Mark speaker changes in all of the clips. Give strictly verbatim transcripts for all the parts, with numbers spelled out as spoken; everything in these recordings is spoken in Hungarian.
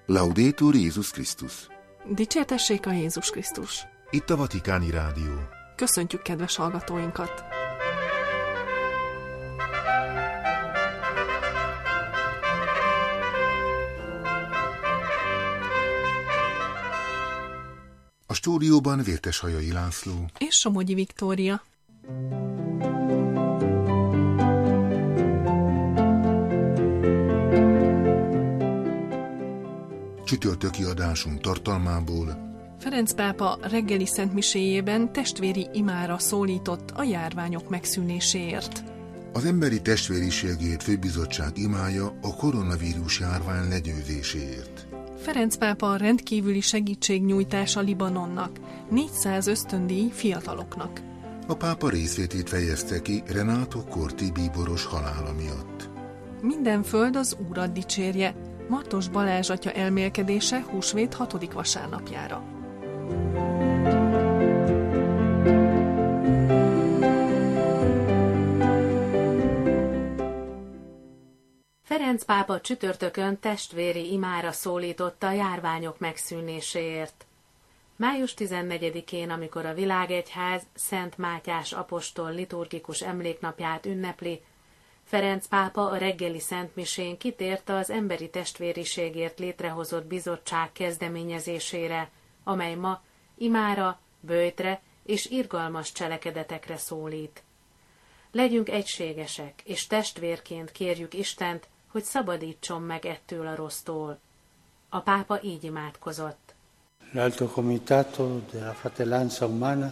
Speaker 1: Laudetur Jézus Krisztus.
Speaker 2: Dicsértessék a Jézus Krisztus.
Speaker 1: Itt a Vatikáni Rádió.
Speaker 2: Köszöntjük kedves hallgatóinkat!
Speaker 1: A stúdióban Vérteshajai László
Speaker 2: és Somogyi Viktória.
Speaker 1: Csütörtöki adásunk tartalmából:
Speaker 2: Ferenc pápa reggeli szentmiséjében testvéri imára szólított a járványok megszűnéséért.
Speaker 1: Az Emberi Testvériségért Főbizottság imája a koronavírus járvány legyőzéséért.
Speaker 2: Ferenc pápa rendkívüli segítségnyújtás a Libanonnak, négyszáz ösztöndíj fiataloknak.
Speaker 1: A pápa részvétét fejezte ki Renato Corti bíboros halála miatt.
Speaker 2: Minden föld az Úrat dicsérje, Martos Balázs atya elmélkedése húsvét hatodik vasárnapjára.
Speaker 3: Ferenc pápa csütörtökön testvéri imára szólította a járványok megszűnéséért. május tizennegyedikén, amikor a világegyház Szent Mátyás apostol liturgikus emléknapját ünnepli, Ferenc pápa a reggeli szentmisén kitért az emberi testvériségért létrehozott bizottság kezdeményezésére, amely ma imára, böjtre és irgalmas cselekedetekre szólít. Legyünk egységesek, és testvérként kérjük Istent, hogy szabadítson meg ettől a rossztól. A pápa így imádkozott.
Speaker 4: L'Alto Comitato della Fratellanza Umana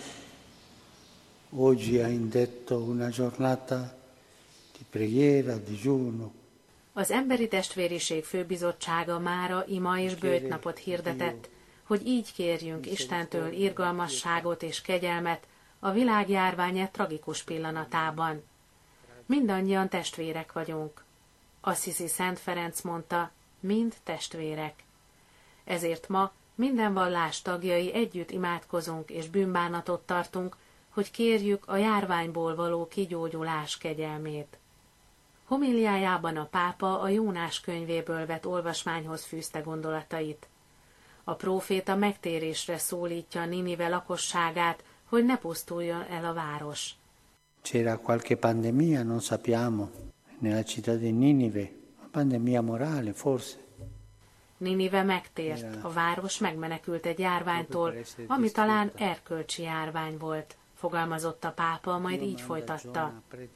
Speaker 4: oggi ha indetto una giornata di preghiera, digiuno.
Speaker 3: Az Emberi Testvériség Főbizottsága mára ima és böjtnapot hirdetett, hogy így kérjünk Istentől irgalmasságot és kegyelmet a világjárvány tragikus pillanatában. Mindannyian testvérek vagyunk. Assisi Szent Ferenc mondta, mind testvérek. Ezért ma minden vallás tagjai együtt imádkozunk és bűnbánatot tartunk, hogy kérjük a járványból való kigyógyulás kegyelmét. Homiliájában a pápa a Jónás könyvéből vett olvasmányhoz fűzte gondolatait. A próféta megtérésre szólítja Ninive lakosságát, hogy ne pusztuljon el a város.
Speaker 4: C'era qualche pandemia, non sappiamo, nella città di Ninive, una pandemia morale forse.
Speaker 3: Ninive megtért, a város megmenekült egy járványtól, ami talán erkölcsi járvány volt, fogalmazott a pápa, majd így folytatta.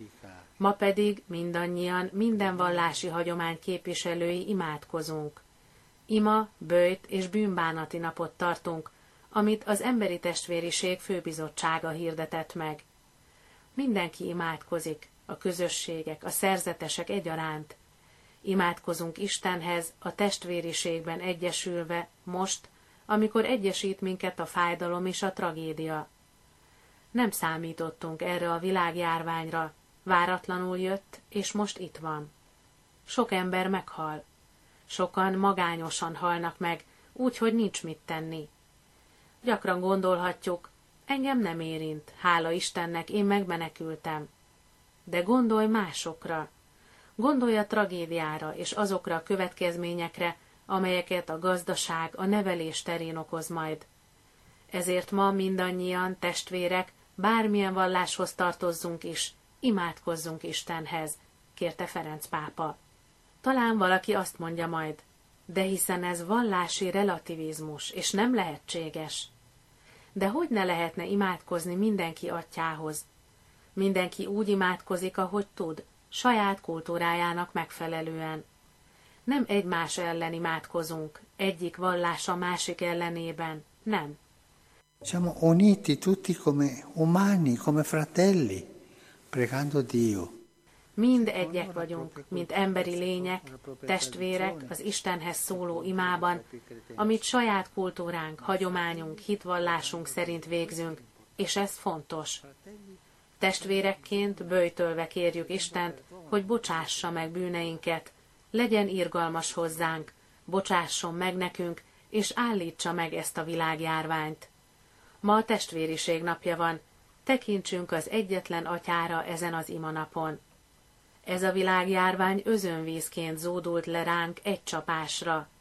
Speaker 3: Ma pedig mindannyian, minden vallási hagyomány képviselői imádkozunk. Ima, böjt és bűnbánati napot tartunk, amit az Emberi Testvériség Főbizottsága hirdetett meg. Mindenki imádkozik, a közösségek, a szerzetesek egyaránt. Imádkozunk Istenhez a testvériségben egyesülve most, amikor egyesít minket a fájdalom és a tragédia. Nem számítottunk erre a világjárványra, váratlanul jött, és most itt van. Sok ember meghal. Sokan magányosan halnak meg, úgyhogy nincs mit tenni. Gyakran gondolhatjuk, engem nem érint, hála Istennek, én megmenekültem. De gondolj másokra. Gondolj a tragédiára és azokra a következményekre, amelyeket a gazdaság, a nevelés terén okoz majd. Ezért ma mindannyian, testvérek, bármilyen valláshoz tartozzunk is, imádkozzunk Istenhez, kérte Ferenc pápa. Talán valaki azt mondja majd, de hiszen ez vallási relativizmus, és nem lehetséges. De hogy ne lehetne imádkozni mindenki atyához? Mindenki úgy imádkozik, ahogy tud, saját kultúrájának megfelelően. Nem egymás ellen imádkozunk, egyik vallás a másik ellenében, nem.
Speaker 4: Siamo uniti tutti come umani, come fratelli, pregando Dio.
Speaker 3: Mind egyek vagyunk, mint emberi lények, testvérek az Istenhez szóló imában, amit saját kultúránk, hagyományunk, hitvallásunk szerint végzünk, és ez fontos. Testvérekként böjtölve kérjük Istent, hogy bocsássa meg bűneinket, legyen irgalmas hozzánk, bocsásson meg nekünk, és állítsa meg ezt a világjárványt. Ma a testvériség napja van, tekintsünk az egyetlen atyára ezen az imanapon. Ez a világjárvány özönvízként zúdult le ránk egy csapásra,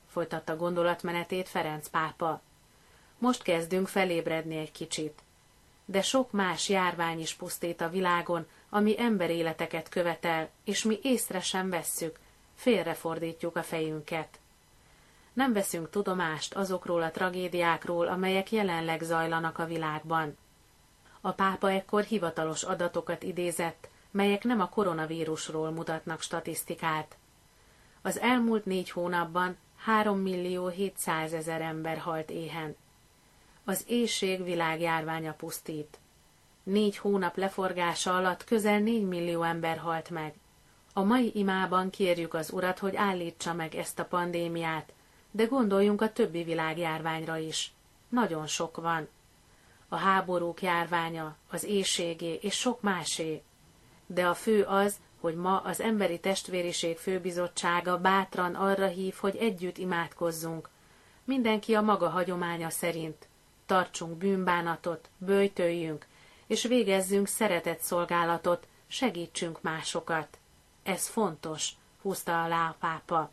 Speaker 3: folytatta gondolatmenetét Ferenc pápa. Most kezdünk felébredni egy kicsit. De sok más járvány is pusztít a világon, ami emberéleteket követel, és mi észre sem vesszük, félrefordítjuk a fejünket. Nem veszünk tudomást azokról a tragédiákról, amelyek jelenleg zajlanak a világban. A pápa ekkor hivatalos adatokat idézett, melyek nem a koronavírusról mutatnak statisztikát. Az elmúlt négy hónapban három millió hétszázezer ember halt éhen. Az éhség világjárványa pusztít. Négy hónap leforgása alatt közel négy millió ember halt meg. A mai imában kérjük az Urat, hogy állítsa meg ezt a pandémiát, de gondoljunk a többi világjárványra is. Nagyon sok van. A háborúk járványa, az éhségé és sok másé. De a fő az, hogy ma az Emberi Testvériség Főbizottsága bátran arra hív, hogy együtt imádkozzunk. Mindenki a maga hagyománya szerint. Tartsunk bűnbánatot, böjtöljünk, és végezzünk szeretetszolgálatot, segítsünk másokat. Ez fontos, húzta alá a pápa.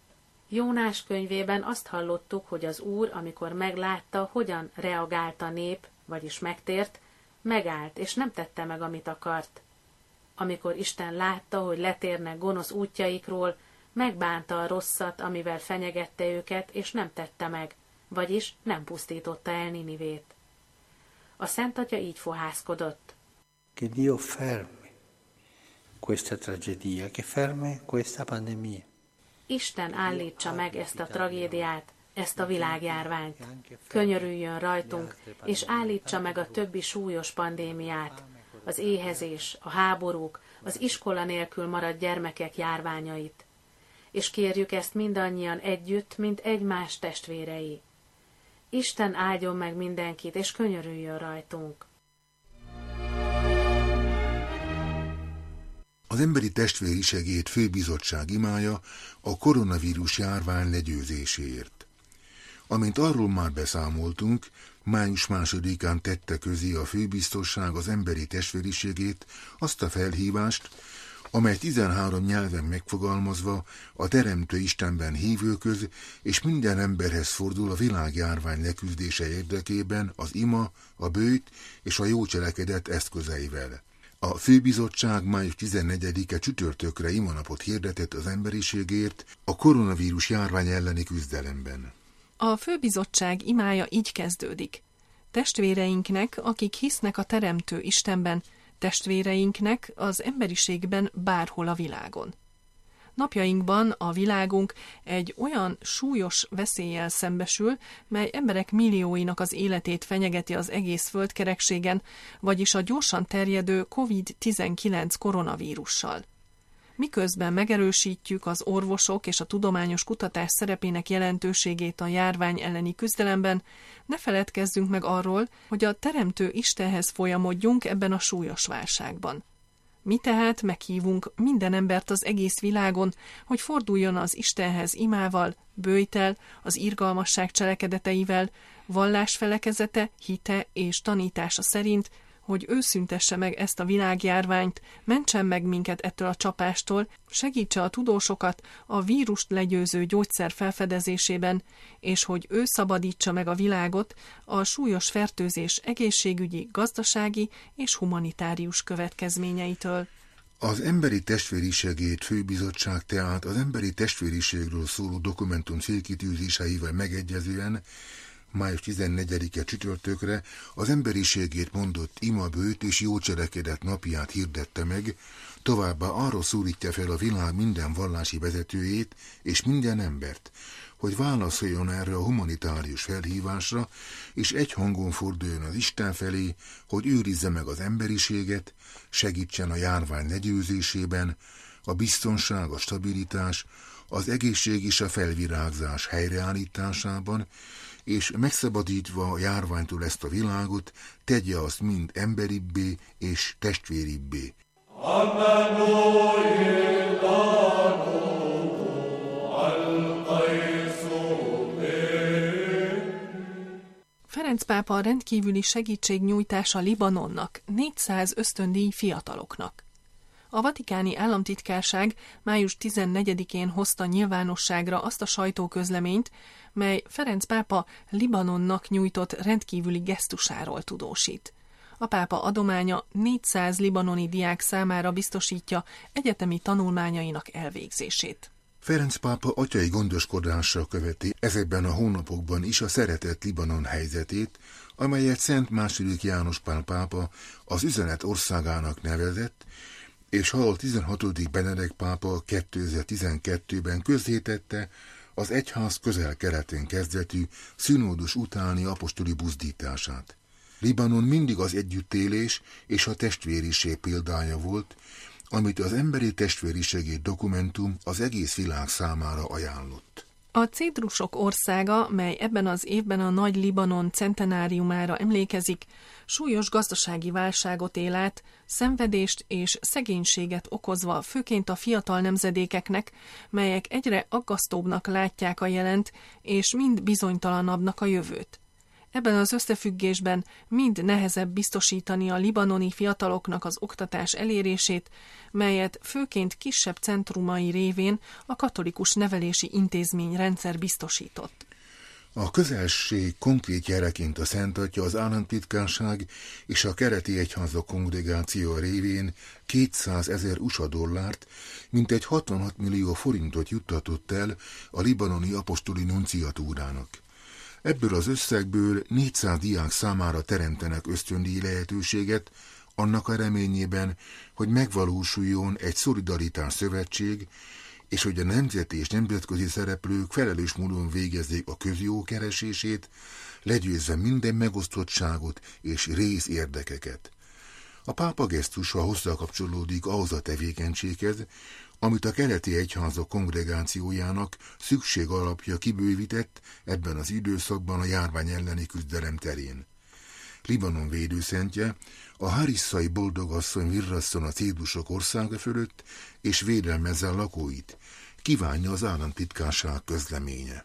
Speaker 3: Jónás könyvében azt hallottuk, hogy az Úr, amikor meglátta, hogyan reagált a nép, vagyis megtért, megállt, és nem tette meg, amit akart. Amikor Isten látta, hogy letérnek gonosz útjaikról, megbánta a rosszat, amivel fenyegette őket, és nem tette meg, vagyis nem pusztította el Ninivét. A Szent Atya így fohászkodott.
Speaker 4: Che Dio fermi questa tragedia, che fermi questa pandemia.
Speaker 3: Isten állítsa meg ezt a tragédiát, ezt a világjárványt. Könyörüljön rajtunk, és állítsa meg a többi súlyos pandémiát, az éhezés, a háborúk, az iskola nélkül maradt gyermekek járványait. És kérjük ezt mindannyian együtt, mint egymás testvérei. Isten áldjon meg mindenkit, és könyörüljön rajtunk.
Speaker 1: Az Emberi Testvérisegéd Főbizottság imája a koronavírus járvány legyőzéséért. Amint arról már beszámoltunk, május másodikán tette közé a főbiztosság az Emberi Testvérisegét azt a felhívást, amely tizenhárom nyelven megfogalmazva a Teremtő Istenben hívőköz és minden emberhez fordul a világjárvány leküzdése érdekében az ima, a böjt és a jó cselekedet eszközeivel. A főbizottság május tizennegyedike csütörtökre imanapot hirdetett az emberiségért a koronavírus járvány elleni küzdelemben.
Speaker 2: A főbizottság imája így kezdődik. Testvéreinknek, akik hisznek a Teremtő Istenben, testvéreinknek az emberiségben bárhol a világon. Napjainkban a világunk egy olyan súlyos veszéllyel szembesül, mely emberek millióinak az életét fenyegeti az egész földkerekségen, vagyis a gyorsan terjedő kovid tizenkilenc koronavírussal. Miközben megerősítjük az orvosok és a tudományos kutatás szerepének jelentőségét a járvány elleni küzdelemben, ne feledkezzünk meg arról, hogy a Teremtő Istenhez folyamodjunk ebben a súlyos válságban. Mi tehát meghívunk minden embert az egész világon, hogy forduljon az Istenhez imával, böjttel, az irgalmasság cselekedeteivel, vallásfelekezete, hite és tanítása szerint, hogy ő szüntesse meg ezt a világjárványt, mentsen meg minket ettől a csapástól, segítse a tudósokat a vírust legyőző gyógyszer felfedezésében, és hogy ő szabadítsa meg a világot a súlyos fertőzés egészségügyi, gazdasági és humanitárius következményeitől.
Speaker 1: Az Emberi Testvérisegéd Főbizottság tehát az emberi testvériségről szóló dokumentum célkitűzéseivel megegyezően május tizennegyedike csütörtökre az emberiségért mondott ima, böjt és jó cselekedet napját hirdette meg, továbbá arra szólítja fel a világ minden vallási vezetőjét és minden embert, hogy válaszoljon erre a humanitárius felhívásra, és egy hangon forduljon az Isten felé, hogy őrizze meg az emberiséget, segítsen a járvány legyőzésében, a biztonság, a stabilitás, az egészség és a felvirágzás helyreállításában, és megszabadítva a járványtól ezt a világot, tegye azt mind emberibbé és testvéribbé.
Speaker 2: Ferenc pápa rendkívüli segítségnyújtása Libanonnak, négyszáz ösztöndíj fiataloknak. A vatikáni államtitkárság május tizennegyedikén hozta nyilvánosságra azt a sajtóközleményt, mely Ferenc pápa Libanonnak nyújtott rendkívüli gesztusáról tudósít. A pápa adománya négyszáz libanoni diák számára biztosítja egyetemi tanulmányainak elvégzését.
Speaker 1: Ferenc pápa atyai gondoskodással követi ezekben a hónapokban is a szeretett Libanon helyzetét, amelyet Szent második János Pál pápa az üzenet országának nevezett, és hal tizenhatodik Benedek pápa kétezer-tizenkettőben közzétette az egyház közel-keleten kezdetű színódus utáni apostoli buzdítását. Libanon mindig az együttélés és a testvériség példája volt, amit az emberi testvérisegély dokumentum az egész világ számára ajánlott.
Speaker 2: A Cédrusok országa, mely ebben az évben a Nagy Libanon centenáriumára emlékezik, súlyos gazdasági válságot él át, szenvedést és szegénységet okozva főként a fiatal nemzedékeknek, melyek egyre aggasztóbbnak látják a jelent, és mind bizonytalanabbnak a jövőt. Ebben az összefüggésben mind nehezebb biztosítani a libanoni fiataloknak az oktatás elérését, melyet főként kisebb centrumai révén a katolikus nevelési intézményrendszer biztosított.
Speaker 1: A közelség konkrét jeleként a Szent Atya az államtitkárság és a keleti egyházak kongregáció révén kétszázezer u es á dollárt, mintegy hatvanhat millió forintot juttatott el a libanoni apostoli nunciatúrának. Ebből az összegből négyszáz diák számára teremtenek ösztöndíj lehetőséget, annak a reményében, hogy megvalósuljon egy szolidaritás szövetség, és hogy a nemzeti és nemzetközi szereplők felelős módon végezzék a közjó keresését, legyőzve minden megosztottságot és részérdekeket. A pápa gesztusa hozzákapcsolódik ahhoz a tevékenységhez, amit a keleti egyházak kongregációjának szükség alapja kibővített ebben az időszakban a járvány elleni küzdelem terén. Libanon védőszentje, a harisszai boldogasszony virrasszon a Cédrusok országa fölött, és védelmezze a lakóit, kívánja az államtitkárság közleménye.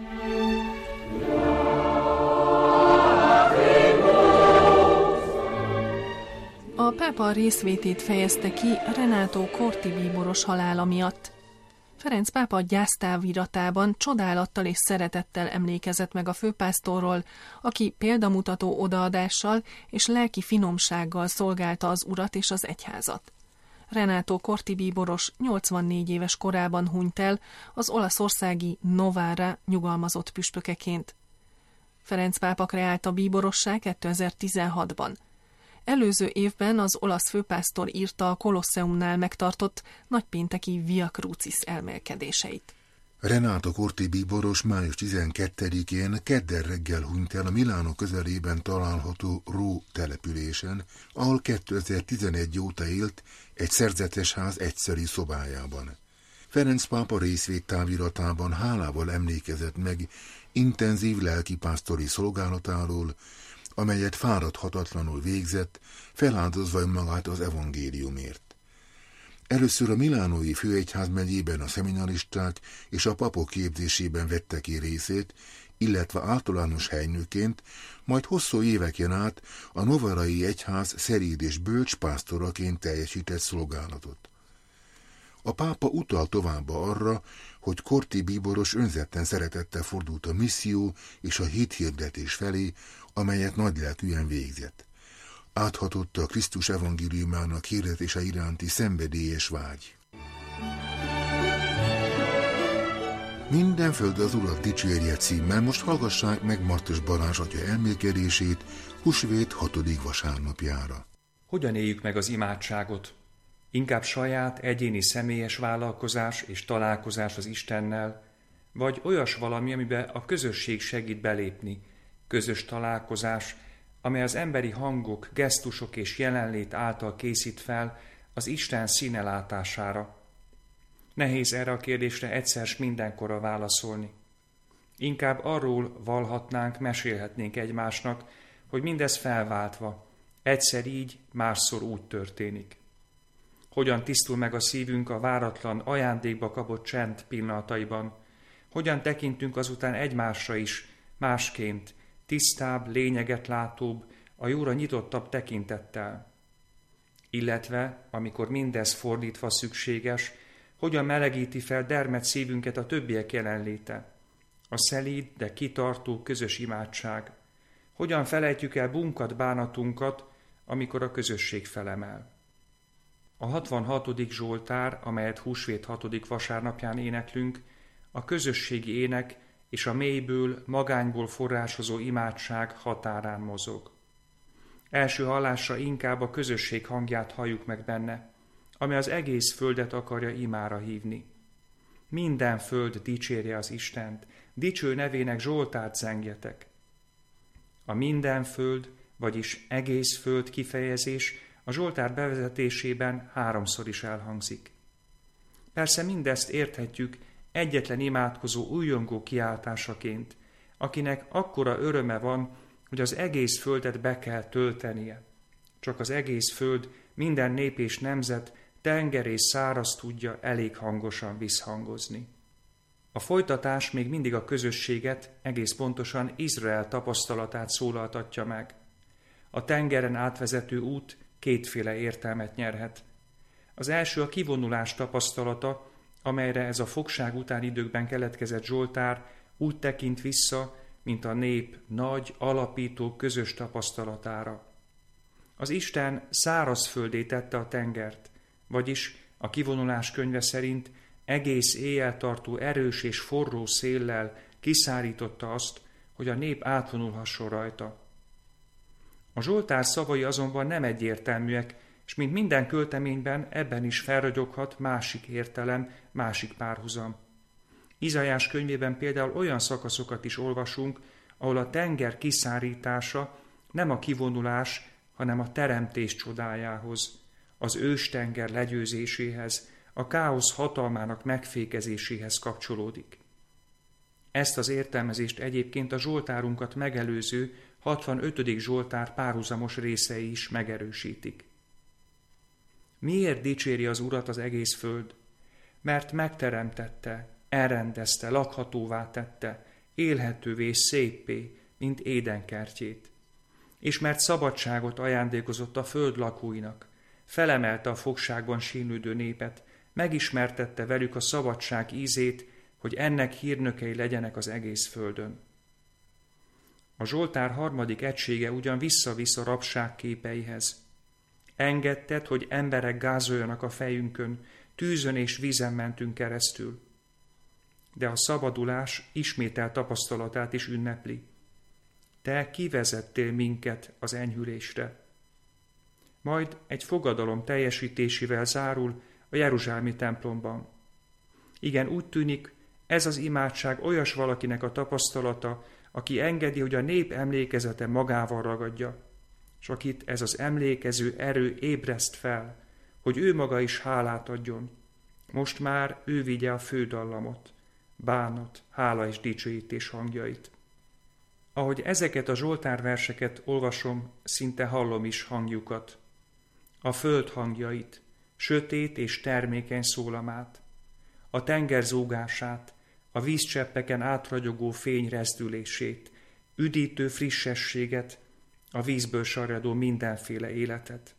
Speaker 2: A pápa részvétét fejezte ki Renato Corti bíboros halála miatt. Ferenc pápa gyásztáviratában csodálattal és szeretettel emlékezett meg a főpásztorról, aki példamutató odaadással és lelki finomsággal szolgálta az urat és az egyházat. Renato Corti bíboros nyolcvannégy éves korában hunyt el az olaszországi Novara nyugalmazott püspökeként. Ferenc pápa kreálta bíborossá kétezer-tizenhatban. Előző évben az olasz főpásztor írta a Kolosseumnál megtartott nagypénteki Via Crucis elmélkedéseit.
Speaker 1: Renato Corti bíboros május tizenkettedikén kedden reggel hunyt el a Milánó közelében található Ró településen, ahol kétezer-tizenegy óta élt egy szerzetes ház egyszeri szobájában. Ferenc pápa részvédtáviratában hálával emlékezett meg intenzív lelkipásztori szolgálatáról, amelyet fáradhatatlanul végzett, feláldozva önmagát az evangéliumért. Először a milánói főegyház megyében a szeminaristák és a papok képzésében vette ki részét, illetve általános helynőként, majd hosszú éveken át a novarai egyház szeréd és bölcs pásztoraként teljesített szolgálatot. A pápa utal tovább arra, hogy Corti bíboros önzetten szeretettel fordult a misszió és a hithirdetés felé, amelyet nagylelkűen végzett. Áthatotta a Krisztus evangéliumának hirdetése iránti szenvedélyes vágy. Minden föld az Urat dicsérje címmel most hallgassák meg Martos Balázs atya elmélkedését húsvét hatodik vasárnapjára.
Speaker 5: Hogyan éljük meg az imádságot? Inkább saját, egyéni személyes vállalkozás és találkozás az Istennel, vagy olyas valami, amiben a közösség segít belépni, közös találkozás, amely az emberi hangok, gesztusok és jelenlét által készít fel az Isten színe látására. Nehéz erre a kérdésre egyszer s mindenkorra válaszolni. Inkább arról valhatnánk, mesélhetnénk egymásnak, hogy mindez felváltva, egyszer így, másszor úgy történik. Hogyan tisztul meg a szívünk a váratlan, ajándékba kapott csend pillanataiban, hogyan tekintünk azután egymásra is, másként, tisztább, lényeget látóbb, a jóra nyitottabb tekintettel. illetve, amikor mindez fordítva szükséges, hogyan melegíti fel dermed szívünket a többiek jelenléte, a szelíd, de kitartó közös imádság, hogyan felejtjük el bunkat, bánatunkat, amikor a közösség felemel. A hatvanhatodik Zsoltár, amelyet húsvét hatodik vasárnapján éneklünk, a közösségi ének és a mélyből, magányból forrásozó imádság határán mozog. Első hallásra inkább a közösség hangját halljuk meg benne, ami az egész földet akarja imára hívni. Minden föld dicsérje az Istent, dicső nevének zsoltárt zengjetek. A minden föld, vagyis egész föld kifejezés a zsoltár bevezetésében háromszor is elhangzik. Persze mindezt érthetjük egyetlen imádkozó újongó kiáltásaként, akinek akkora öröme van, hogy az egész földet be kell töltenie. Csak az egész föld, minden nép és nemzet, tenger és száraz tudja elég hangosan visszhangozni. A folytatás még mindig a közösséget, egész pontosan Izrael tapasztalatát szólaltatja meg. A tengeren átvezető út kétféle értelmet nyerhet. Az első a kivonulás tapasztalata, amelyre ez a fogság utáni időkben keletkezett Zsoltár úgy tekint vissza, mint a nép nagy, alapító, közös tapasztalatára. Az Isten szárazföldé tette a tengert, vagyis a kivonulás könyve szerint egész éjjel tartó erős és forró széllel kiszárította azt, hogy a nép átvonulhasson rajta. A Zsoltár szavai azonban nem egyértelműek, és mint minden költeményben ebben is felragyoghat másik értelem, másik párhuzam. Izaiás könyvében például olyan szakaszokat is olvasunk, ahol a tenger kiszárítása nem a kivonulás, hanem a teremtés csodájához, az őstenger legyőzéséhez, a káosz hatalmának megfékezéséhez kapcsolódik. Ezt az értelmezést egyébként a Zsoltárunkat megelőző hatvanötödik Zsoltár párhuzamos részei is megerősítik. Miért dicséri az Urat az egész föld? Mert megteremtette, elrendezte, lakhatóvá tette, élhetővé, széppé, mint Éden kertjét. És mert szabadságot ajándékozott a föld lakóinak, felemelte a fogságban sínlődő népet, megismertette velük a szabadság ízét, hogy ennek hírnökei legyenek az egész földön. A Zsoltár harmadik egysége ugyan visszavisz a rabság képeihez. Engedted, hogy emberek gázoljanak a fejünkön, tűzön és vízen mentünk keresztül. De a szabadulás ismételt tapasztalatát is ünnepli. Te kivezettél minket az enyhülésre. Majd egy fogadalom teljesítésével zárul a jeruzsálemi templomban. Igen, úgy tűnik, ez az imádság olyas valakinek a tapasztalata, aki engedi, hogy a nép emlékezete magával ragadja, és akit ez az emlékező erő ébreszt fel, hogy ő maga is hálát adjon. Most már ő vigye a fődallamot, bánat, hála és dicsőítés hangjait. Ahogy ezeket a Zsoltár verseket olvasom, szinte hallom is hangjukat. A föld hangjait, sötét és termékeny szólamát, a tenger zúgását, a vízcseppeken átragyogó fény rezdülését, üdítő frissességet, a vízből sarjadó mindenféle életet.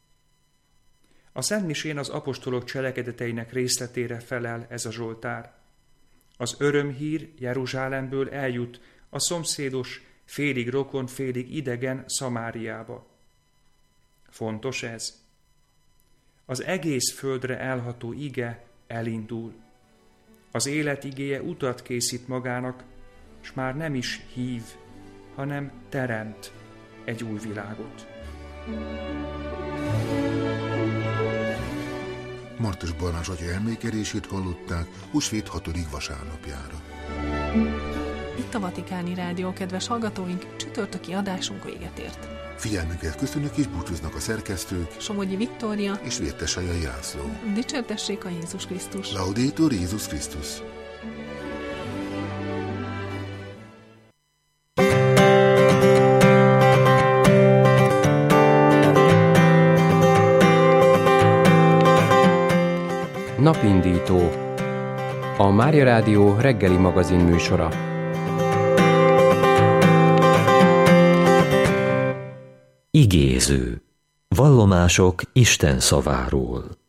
Speaker 5: A szentmisén az apostolok cselekedeteinek részletére felel ez a Zsoltár. Az örömhír Jeruzsálemből eljut a szomszédos, félig rokon, félig idegen Szamáriába. Fontos ez. Az egész földre elható ige elindul. Az élet igéje utat készít magának, s már nem is hív, hanem teremt egy új világot.
Speaker 1: Martos Balázs atya emlékelését hallották húsvét hatodik vasárnapjára.
Speaker 2: Itt a Vatikáni Rádió, kedves hallgatóink, csütörtöki adásunk véget ért.
Speaker 1: Figyelmüket köszönök és búcsúznak a szerkesztők
Speaker 2: Somogyi Viktória
Speaker 1: és Vértesajai László.
Speaker 2: Dicsértessék a Jézus Krisztus!
Speaker 1: Laudetur Jézus Krisztus!
Speaker 6: Napindító. A Mária Rádió reggeli magazin műsora. Igéző.
Speaker 7: Vallomások Isten szaváról.